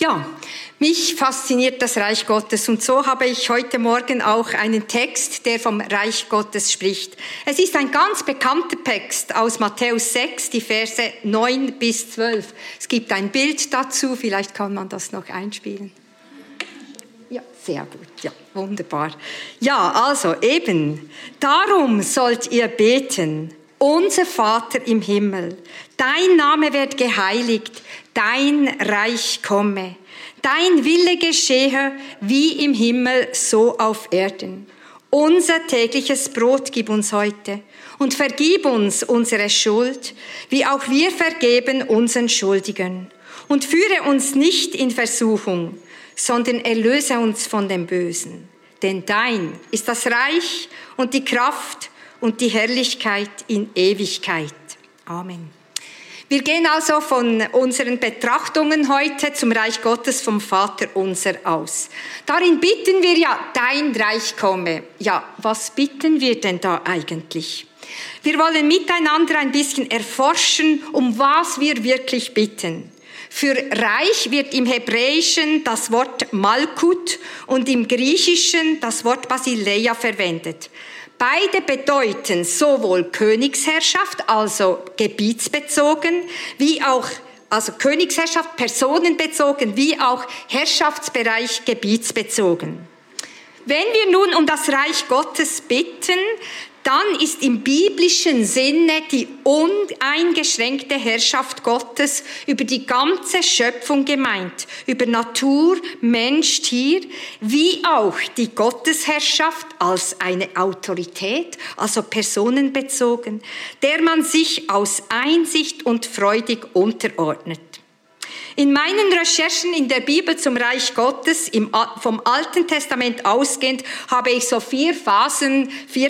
Ja, mich fasziniert das Reich Gottes und so habe ich heute Morgen auch einen Text, der vom Reich Gottes spricht. Es ist ein ganz bekannter Text aus Matthäus 6, die Verse 9 bis 12. Es gibt ein Bild dazu, vielleicht kann man das noch einspielen. Ja, sehr gut, ja, wunderbar. Ja, also eben, darum sollt ihr beten, unser Vater im Himmel, dein Name wird geheiligt, dein Reich komme, dein Wille geschehe, wie im Himmel, so auf Erden. Unser tägliches Brot gib uns heute und vergib uns unsere Schuld, wie auch wir vergeben unseren Schuldigen. Und führe uns nicht in Versuchung, sondern erlöse uns von dem Bösen. Denn dein ist das Reich und die Kraft und die Herrlichkeit in Ewigkeit. Amen. Wir gehen also von unseren Betrachtungen heute zum Reich Gottes vom Vater unser aus. Darin bitten wir ja, dein Reich komme. Ja, was bitten wir denn da eigentlich? Wir wollen miteinander ein bisschen erforschen, um was wir wirklich bitten. Für Reich wird im Hebräischen das Wort Malkut und im Griechischen das Wort Basileia verwendet. Beide bedeuten sowohl Königsherrschaft, also gebietsbezogen, wie auch, also Königsherrschaft personenbezogen, wie auch Herrschaftsbereich gebietsbezogen. Wenn wir nun um das Reich Gottes bitten, dann ist im biblischen Sinne die uneingeschränkte Herrschaft Gottes über die ganze Schöpfung gemeint, über Natur, Mensch, Tier, wie auch die Gottesherrschaft als eine Autorität, also personenbezogen, der man sich aus Einsicht und freudig unterordnet. In meinen Recherchen in der Bibel zum Reich Gottes, vom Alten Testament ausgehend, habe ich so vier Phasen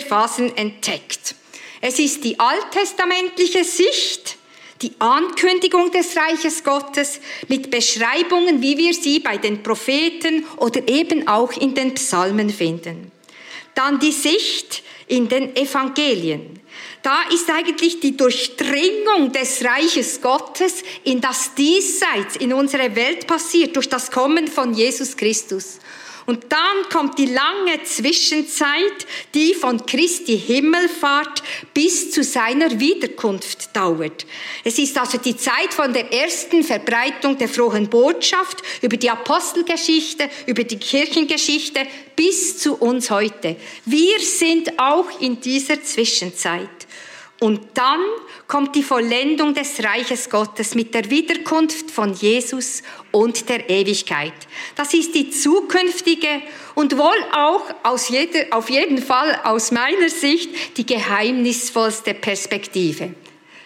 entdeckt. Es ist die alttestamentliche Sicht, die Ankündigung des Reiches Gottes mit Beschreibungen, wie wir sie bei den Propheten oder eben auch in den Psalmen finden. Dann die Sicht in den Evangelien. Da ist eigentlich die Durchdringung des Reiches Gottes in das Diesseits, in unsere Welt passiert, durch das Kommen von Jesus Christus. Und dann kommt die lange Zwischenzeit, die von Christi Himmelfahrt bis zu seiner Wiederkunft dauert. Es ist also die Zeit von der ersten Verbreitung der frohen Botschaft über die Apostelgeschichte, über die Kirchengeschichte bis zu uns heute. Wir sind auch in dieser Zwischenzeit. Und dann kommt die Vollendung des Reiches Gottes mit der Wiederkunft von Jesus und der Ewigkeit. Das ist die zukünftige und wohl auch auf jeden Fall aus meiner Sicht die geheimnisvollste Perspektive.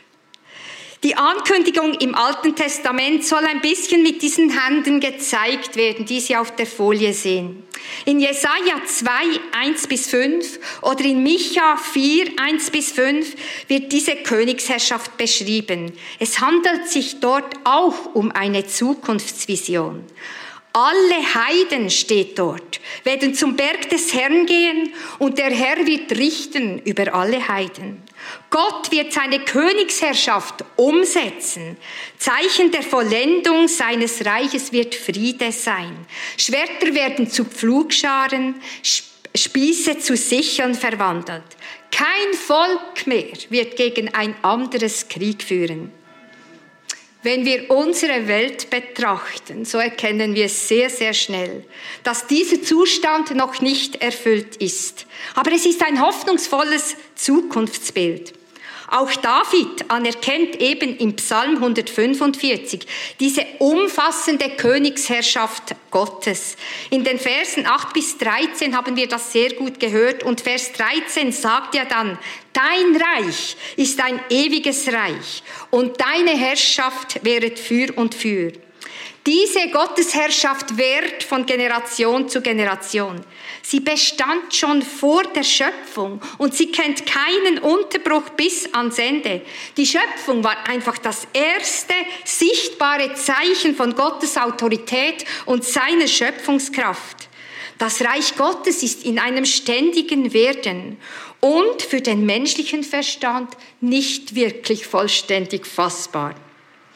Die Ankündigung im Alten Testament soll ein bisschen mit diesen Händen gezeigt werden, die Sie auf der Folie sehen. In Jesaja 2, 1-5 oder in Micha 4, 1-5 wird diese Königsherrschaft beschrieben. Es handelt sich dort auch um eine Zukunftsvision. Alle Heiden, steht dort, werden zum Berg des Herrn gehen und der Herr wird richten über alle Heiden. Gott wird seine Königsherrschaft umsetzen. Zeichen der Vollendung seines Reiches wird Friede sein. Schwerter werden zu Pflugscharen, Spieße zu Sicheln verwandelt. Kein Volk mehr wird gegen ein anderes Krieg führen. Wenn wir unsere Welt betrachten, so erkennen wir sehr, sehr schnell, dass dieser Zustand noch nicht erfüllt ist. Aber es ist ein hoffnungsvolles Zukunftsbild. Auch David anerkennt eben im Psalm 145 diese umfassende Königsherrschaft Gottes. In den Versen 8-13 haben wir das sehr gut gehört und Vers 13 sagt ja dann, dein Reich ist ein ewiges Reich und deine Herrschaft währet für und für. Diese Gottesherrschaft währt von Generation zu Generation. Sie bestand schon vor der Schöpfung und sie kennt keinen Unterbruch bis ans Ende. Die Schöpfung war einfach das erste sichtbare Zeichen von Gottes Autorität und seiner Schöpfungskraft. Das Reich Gottes ist in einem ständigen Werden und für den menschlichen Verstand nicht wirklich vollständig fassbar.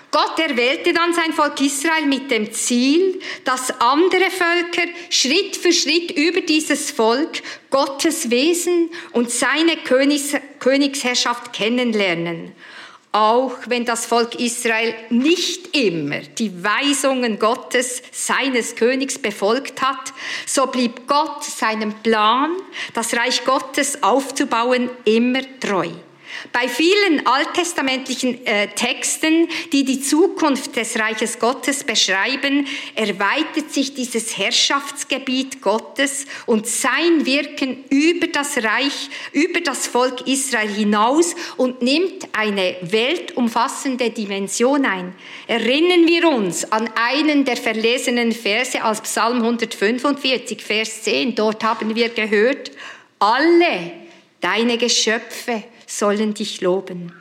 Gott erwählte dann sein Volk Israel mit dem Ziel, dass andere Völker Schritt für Schritt über dieses Volk Gottes Wesen und seine Königsherrschaft kennenlernen. Auch wenn das Volk Israel nicht immer die Weisungen Gottes, seines Königs, befolgt hat, so blieb Gott seinem Plan, das Reich Gottes aufzubauen, immer treu. Bei vielen alttestamentlichen Texten, die die Zukunft des Reiches Gottes beschreiben, erweitert sich dieses Herrschaftsgebiet Gottes und sein Wirken über das Reich, über das Volk Israel hinaus und nimmt eine weltumfassende Dimension ein. Erinnern wir uns an einen der verlesenen Verse aus Psalm 145, Vers 10. Dort haben wir gehört, alle deine Geschöpfe sollen dich loben.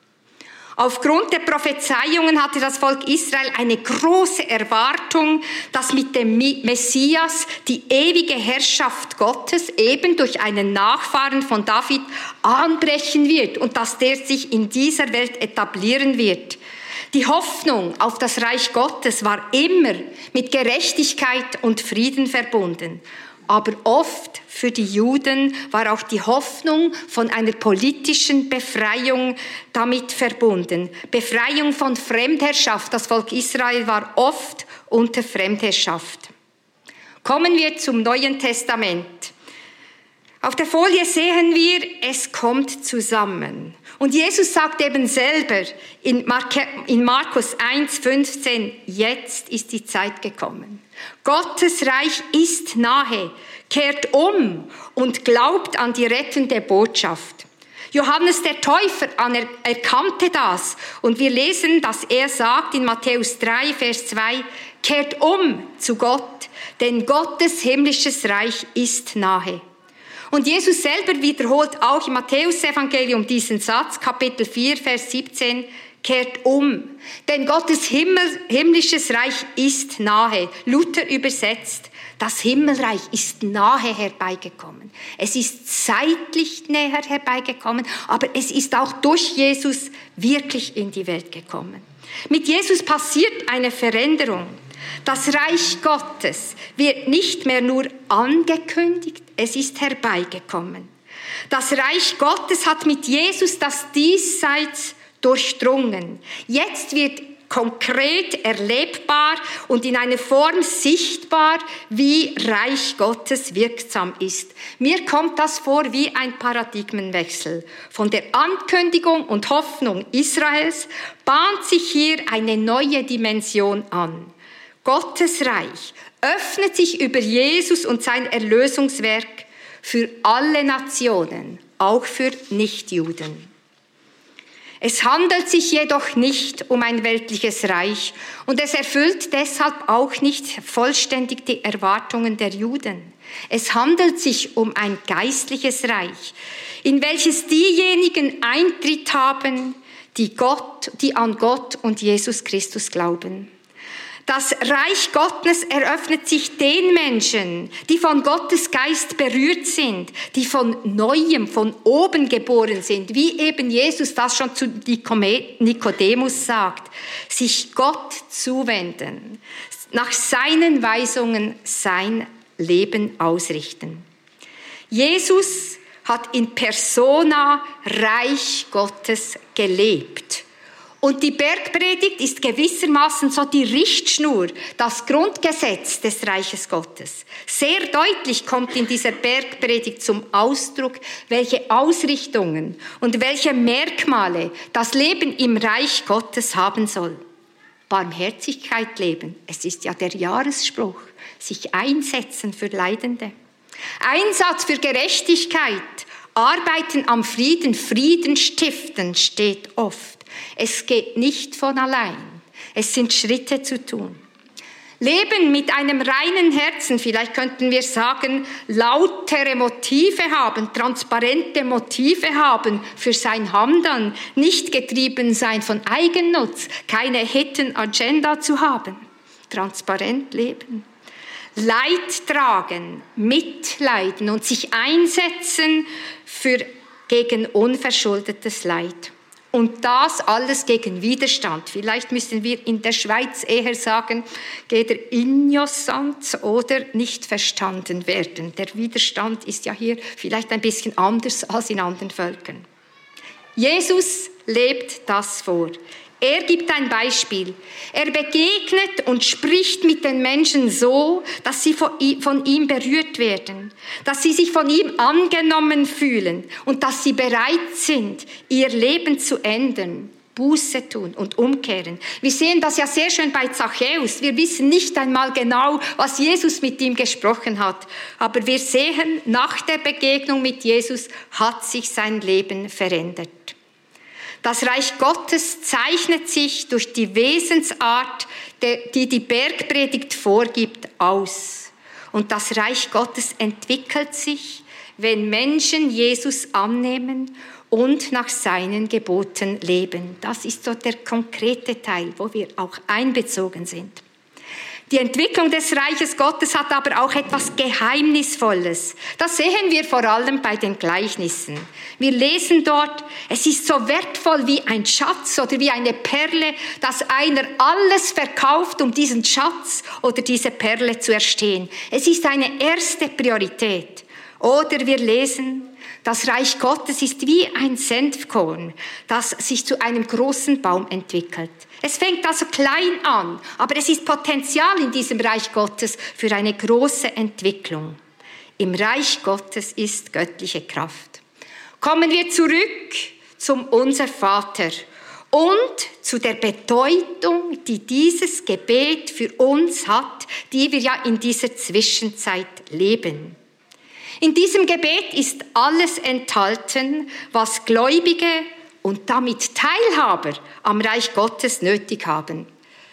Aufgrund der Prophezeiungen hatte das Volk Israel eine große Erwartung, dass mit dem Messias die ewige Herrschaft Gottes eben durch einen Nachfahren von David anbrechen wird und dass der sich in dieser Welt etablieren wird. Die Hoffnung auf das Reich Gottes war immer mit Gerechtigkeit und Frieden verbunden. Aber oft für die Juden war auch die Hoffnung von einer politischen Befreiung damit verbunden. Befreiung von Fremdherrschaft. Das Volk Israel war oft unter Fremdherrschaft. Kommen wir zum Neuen Testament. Auf der Folie sehen wir, es kommt zusammen. Und Jesus sagt eben selber in Markus 1,15, jetzt ist die Zeit gekommen. Gottes Reich ist nahe. Kehrt um und glaubt an die rettende Botschaft. Johannes der Täufer erkannte das und wir lesen, dass er sagt in Matthäus 3, Vers 2, kehrt um zu Gott, denn Gottes himmlisches Reich ist nahe. Und Jesus selber wiederholt auch im Matthäus-Evangelium diesen Satz, Kapitel 4, Vers 17, kehrt um, denn Gottes himmlisches Reich ist nahe. Luther übersetzt, das Himmelreich ist nahe herbeigekommen. Es ist zeitlich näher herbeigekommen, aber es ist auch durch Jesus wirklich in die Welt gekommen. Mit Jesus passiert eine Veränderung. Das Reich Gottes wird nicht mehr nur angekündigt, es ist herbeigekommen. Das Reich Gottes hat mit Jesus das Diesseits durchdrungen. Jetzt wird konkret erlebbar und in einer Form sichtbar, wie Reich Gottes wirksam ist. Mir kommt das vor wie ein Paradigmenwechsel. Von der Ankündigung und Hoffnung Israels bahnt sich hier eine neue Dimension an. Gottes Reich öffnet sich über Jesus und sein Erlösungswerk für alle Nationen, auch für Nichtjuden. Es handelt sich jedoch nicht um ein weltliches Reich und es erfüllt deshalb auch nicht vollständig die Erwartungen der Juden. Es handelt sich um ein geistliches Reich, in welches diejenigen Eintritt haben, die an Gott und Jesus Christus glauben. Das Reich Gottes eröffnet sich den Menschen, die von Gottes Geist berührt sind, die von Neuem, von oben geboren sind, wie eben Jesus das schon zu Nikodemus sagt, sich Gott zuwenden, nach seinen Weisungen sein Leben ausrichten. Jesus hat in persona Reich Gottes gelebt. Und die Bergpredigt ist gewissermaßen so die Richtschnur, das Grundgesetz des Reiches Gottes. Sehr deutlich kommt in dieser Bergpredigt zum Ausdruck, welche Ausrichtungen und welche Merkmale das Leben im Reich Gottes haben soll. Barmherzigkeit leben, es ist ja der Jahresspruch, sich einsetzen für Leidende. Einsatz für Gerechtigkeit, Arbeiten am Frieden, Frieden stiften steht oft. Es geht nicht von allein. Es sind Schritte zu tun. Leben mit einem reinen Herzen, vielleicht könnten wir sagen, lautere Motive haben, transparente Motive haben für sein Handeln, nicht getrieben sein von Eigennutz, keine Hidden Agenda zu haben. Transparent leben. Leid tragen, mitleiden und sich einsetzen gegen unverschuldetes Leid. Und das alles gegen Widerstand. Vielleicht müssen wir in der Schweiz eher sagen, gegen Ignoranz oder nicht verstanden werden. Der Widerstand ist ja hier vielleicht ein bisschen anders als in anderen Völkern. Jesus lebt das vor. Er gibt ein Beispiel. Er begegnet und spricht mit den Menschen so, dass sie von ihm berührt werden, dass sie sich von ihm angenommen fühlen und dass sie bereit sind, ihr Leben zu ändern, Buße tun und umkehren. Wir sehen das ja sehr schön bei Zachäus. Wir wissen nicht einmal genau, was Jesus mit ihm gesprochen hat, aber wir sehen, nach der Begegnung mit Jesus hat sich sein Leben verändert. Das Reich Gottes zeichnet sich durch die Wesensart, die die Bergpredigt vorgibt, aus. Und das Reich Gottes entwickelt sich, wenn Menschen Jesus annehmen und nach seinen Geboten leben. Das ist so der konkrete Teil, wo wir auch einbezogen sind. Die Entwicklung des Reiches Gottes hat aber auch etwas Geheimnisvolles. Das sehen wir vor allem bei den Gleichnissen. Wir lesen dort, es ist so wertvoll wie ein Schatz oder wie eine Perle, dass einer alles verkauft, um diesen Schatz oder diese Perle zu erstehen. Es ist eine erste Priorität. Oder wir lesen, das Reich Gottes ist wie ein Senfkorn, das sich zu einem großen Baum entwickelt. Es fängt also klein an, aber es ist Potenzial in diesem Reich Gottes für eine große Entwicklung. Im Reich Gottes ist göttliche Kraft. Kommen wir zurück zum Unser Vater und zu der Bedeutung, die dieses Gebet für uns hat, die wir ja in dieser Zwischenzeit leben. In diesem Gebet ist alles enthalten, was Gläubige und damit Teilhaber am Reich Gottes nötig haben.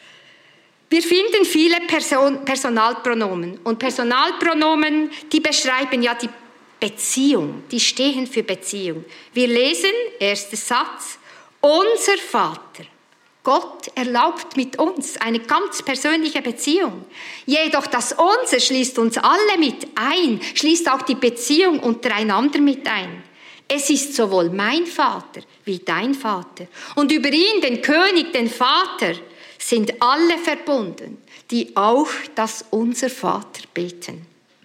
Wir finden viele Personalpronomen. Und Personalpronomen, die beschreiben ja die Beziehung, die stehen für Beziehung. Wir lesen, erster Satz, unser Vater. Gott erlaubt mit uns eine ganz persönliche Beziehung. Jedoch das Unser schließt uns alle mit ein, schließt auch die Beziehung untereinander mit ein. Es ist sowohl mein Vater wie dein Vater. Und über ihn, den König, den Vater, sind alle verbunden, die auch das Unser Vater beten.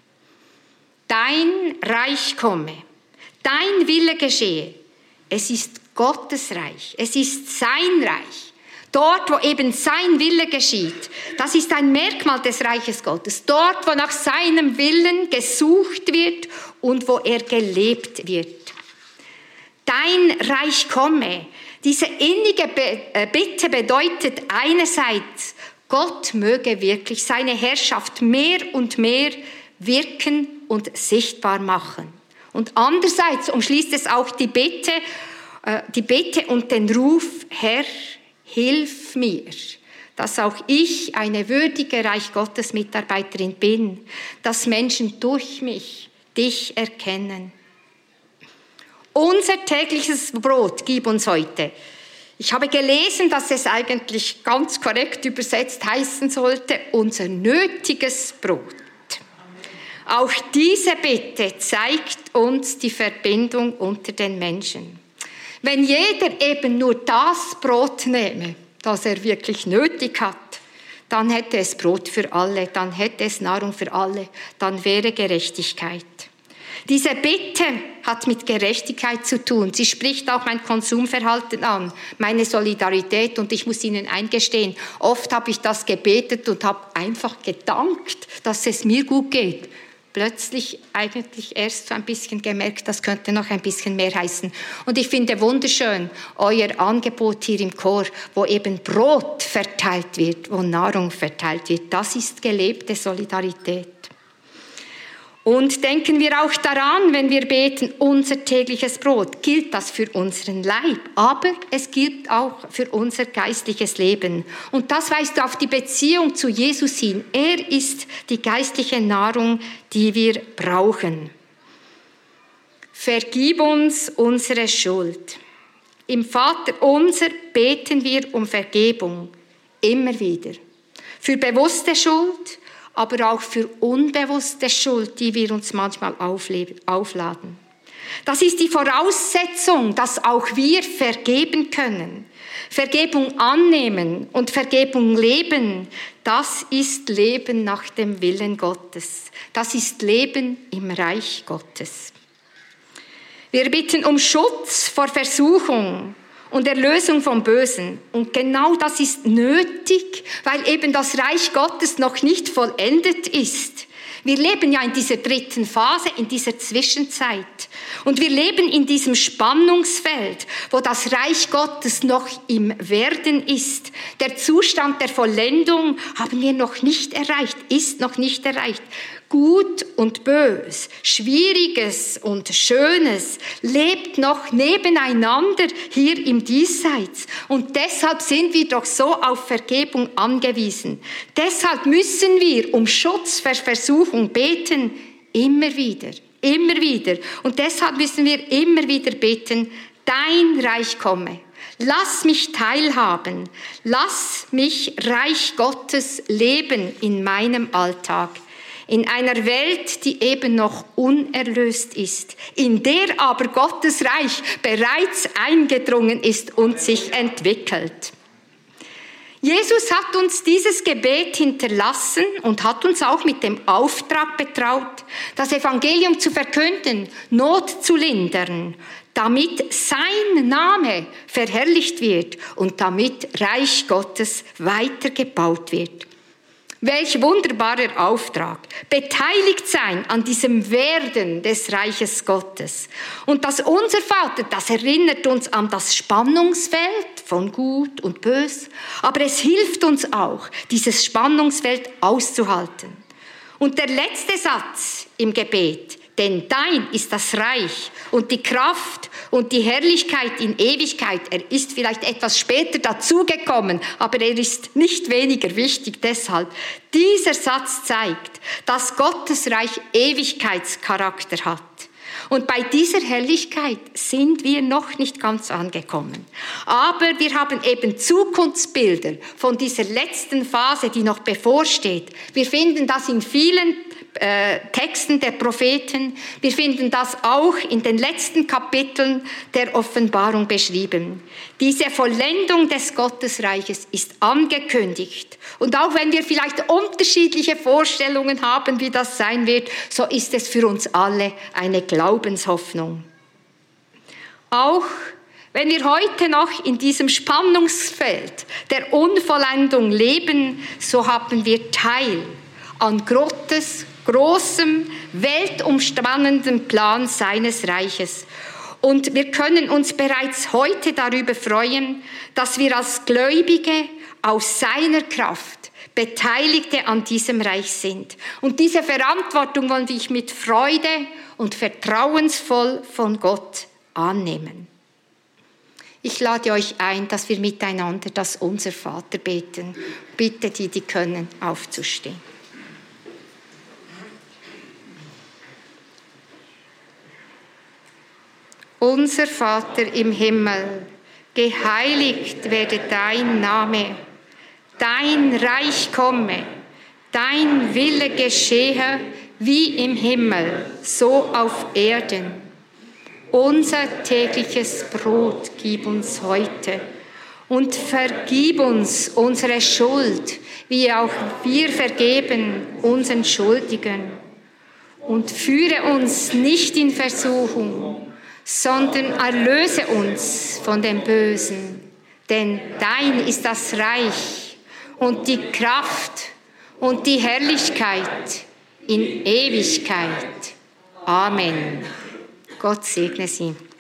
Dein Reich komme, dein Wille geschehe. Es ist Gottes Reich, es ist sein Reich. Dort, wo eben sein Wille geschieht, das ist ein Merkmal des Reiches Gottes. Dort, wo nach seinem Willen gesucht wird und wo er gelebt wird. Dein Reich komme. Diese innige Bitte bedeutet einerseits, Gott möge wirklich seine Herrschaft mehr und mehr wirken und sichtbar machen. Und andererseits umschließt es auch die Bitte und den Ruf, Herr, hilf mir, dass auch ich eine würdige Reich Gottes Mitarbeiterin bin, dass Menschen durch mich dich erkennen. Unser tägliches Brot gib uns heute. Ich habe gelesen, dass es eigentlich ganz korrekt übersetzt heißen sollte, unser nötiges Brot. Auch diese Bitte zeigt uns die Verbindung unter den Menschen. Wenn jeder eben nur das Brot nehme, das er wirklich nötig hat, dann hätte es Brot für alle, dann hätte es Nahrung für alle, dann wäre Gerechtigkeit. Diese Bitte hat mit Gerechtigkeit zu tun. Sie spricht auch mein Konsumverhalten an, meine Solidarität. Und ich muss Ihnen eingestehen, oft habe ich das gebetet und habe einfach gedankt, dass es mir gut geht. Plötzlich eigentlich erst so ein bisschen gemerkt, das könnte noch ein bisschen mehr heißen. Und ich finde wunderschön euer Angebot hier im Chor, wo eben Brot verteilt wird, wo Nahrung verteilt wird. Das ist gelebte Solidarität. Und denken wir auch daran, wenn wir beten, unser tägliches Brot, gilt das für unseren Leib, aber es gilt auch für unser geistliches Leben. Und das weist auf die Beziehung zu Jesus hin. Er ist die geistliche Nahrung, die wir brauchen. Vergib uns unsere Schuld. Im Vater unser beten wir um Vergebung, immer wieder. Für bewusste Schuld, aber auch für unbewusste Schuld, die wir uns manchmal aufladen. Das ist die Voraussetzung, dass auch wir vergeben können. Vergebung annehmen und Vergebung leben, das ist Leben nach dem Willen Gottes. Das ist Leben im Reich Gottes. Wir bitten um Schutz vor Versuchung und Erlösung vom Bösen. Und genau das ist nötig, weil eben das Reich Gottes noch nicht vollendet ist. Wir leben ja in dieser dritten Phase, in dieser Zwischenzeit. Und wir leben in diesem Spannungsfeld, wo das Reich Gottes noch im Werden ist. Der Zustand der Vollendung haben wir noch nicht erreicht, ist noch nicht erreicht. Gut und Bös, Schwieriges und Schönes lebt noch nebeneinander hier im Diesseits. Und deshalb sind wir doch so auf Vergebung angewiesen. Deshalb müssen wir um Schutz vor Versuchung beten, immer wieder. Immer wieder. Und deshalb müssen wir immer wieder beten, dein Reich komme. Lass mich teilhaben. Lass mich Reich Gottes leben in meinem Alltag. In einer Welt, die eben noch unerlöst ist, in der aber Gottes Reich bereits eingedrungen ist und sich entwickelt. Jesus hat uns dieses Gebet hinterlassen und hat uns auch mit dem Auftrag betraut, das Evangelium zu verkünden, Not zu lindern, damit sein Name verherrlicht wird und damit Reich Gottes weitergebaut wird. Welch wunderbarer Auftrag. Beteiligt sein an diesem Werden des Reiches Gottes. Und das Unser Vater, das erinnert uns an das Spannungsfeld von Gut und Bös. Aber es hilft uns auch, dieses Spannungsfeld auszuhalten. Und der letzte Satz im Gebet, denn dein ist das Reich und die Kraft und die Herrlichkeit in Ewigkeit. Er ist vielleicht etwas später dazugekommen, aber er ist nicht weniger wichtig deshalb. Dieser Satz zeigt, dass Gottes Reich Ewigkeitscharakter hat. Und bei dieser Herrlichkeit sind wir noch nicht ganz angekommen. Aber wir haben eben Zukunftsbilder von dieser letzten Phase, die noch bevorsteht. Wir finden das in vielen Texten der Propheten. Wir finden das auch in den letzten Kapiteln der Offenbarung beschrieben. Diese Vollendung des Gottesreiches ist angekündigt. Und auch wenn wir vielleicht unterschiedliche Vorstellungen haben, wie das sein wird, so ist es für uns alle eine Glaubenshoffnung. Auch wenn wir heute noch in diesem Spannungsfeld der Unvollendung leben, so haben wir Teil an Gottes großem, weltumspannenden Plan seines Reiches. Und wir können uns bereits heute darüber freuen, dass wir als Gläubige aus seiner Kraft Beteiligte an diesem Reich sind. Und diese Verantwortung wollen wir mit Freude und vertrauensvoll von Gott annehmen. Ich lade euch ein, dass wir miteinander das Unser Vater beten. Bitte die können, aufzustehen. Unser Vater im Himmel, geheiligt werde dein Name, dein Reich komme, dein Wille geschehe, wie im Himmel, so auf Erden. Unser tägliches Brot gib uns heute und vergib uns unsere Schuld, wie auch wir vergeben unseren Schuldigen. Und führe uns nicht in Versuchung, sondern erlöse uns von dem Bösen. Denn dein ist das Reich und die Kraft und die Herrlichkeit in Ewigkeit. Amen. Gott segne Sie.